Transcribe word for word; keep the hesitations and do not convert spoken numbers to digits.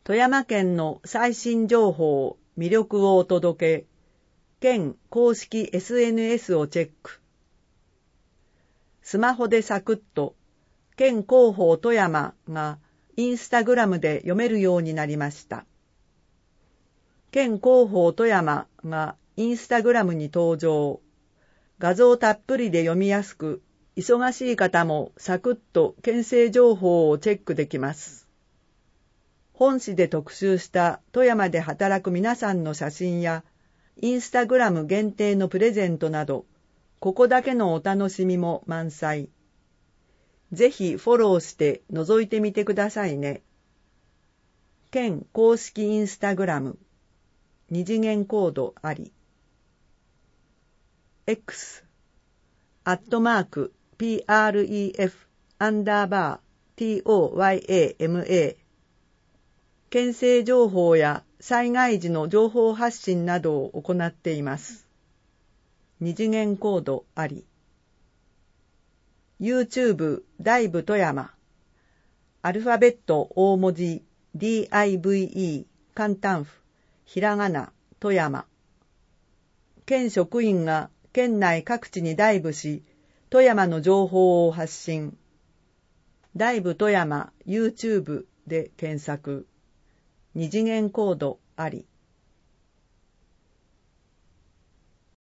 富山県の最新情報、魅力をお届け、県公式 エスエヌエス をチェック。スマホでサクッと、県広報富山がインスタグラムで読めるようになりました。県広報富山がインスタグラムに登場。画像たっぷりで読みやすく、忙しい方もサクッと県政情報をチェックできます。本誌で特集した富山で働く皆さんの写真や、インスタグラム限定のプレゼントなど、ここだけのお楽しみも満載。ぜひフォローして覗いてみてくださいね。県公式インスタグラム、二次元コードあり。X、アットマーク、プレフ、アンダーバー、トヤマ。県政情報や災害時の情報発信などを行っています。二次元コードあり。YouTube ダイブ富山。アルファベット大文字 ディーアイブイイー 簡単符ひらがな富山。県職員が県内各地にダイブし、富山の情報を発信。ダイブ富山 YouTube で検索。二次元コードあり。